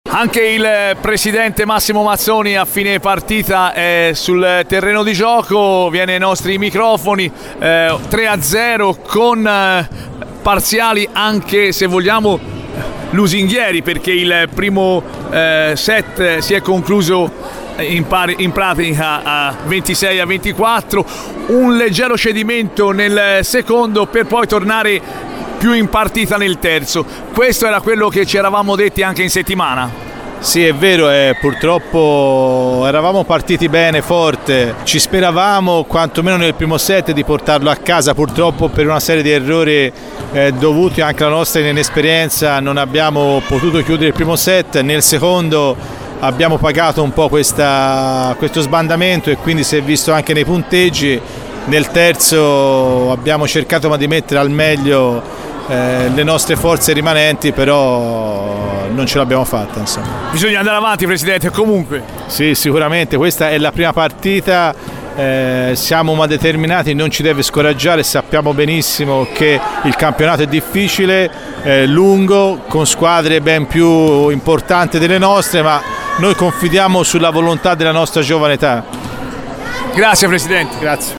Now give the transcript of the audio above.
Anche il presidente Massimo Mazzoni a fine partita è sul terreno di gioco, viene ai nostri microfoni, 3-0 con parziali anche, se vogliamo, lusinghieri, perché il primo set si è concluso in pratica a 26-24, un leggero cedimento nel secondo per poi tornare più in partita nel terzo. Questo era quello che ci eravamo detti anche in settimana. Sì, è vero, purtroppo eravamo partiti bene, forte, ci speravamo quantomeno nel primo set di portarlo a casa, purtroppo per una serie di errori dovuti anche alla nostra inesperienza non abbiamo potuto chiudere il primo set. Nel secondo abbiamo pagato un po' questo sbandamento e quindi si è visto anche nei punteggi. Nel terzo abbiamo cercato di mettere al meglio le nostre forze rimanenti, però non ce l'abbiamo fatta, insomma. Bisogna andare avanti, Presidente, comunque. Sì, sicuramente, questa è la prima partita, siamo determinati, non ci deve scoraggiare, sappiamo benissimo che il campionato è difficile, lungo, con squadre ben più importanti delle nostre, ma noi confidiamo sulla volontà della nostra giovane età. Grazie Presidente. Grazie.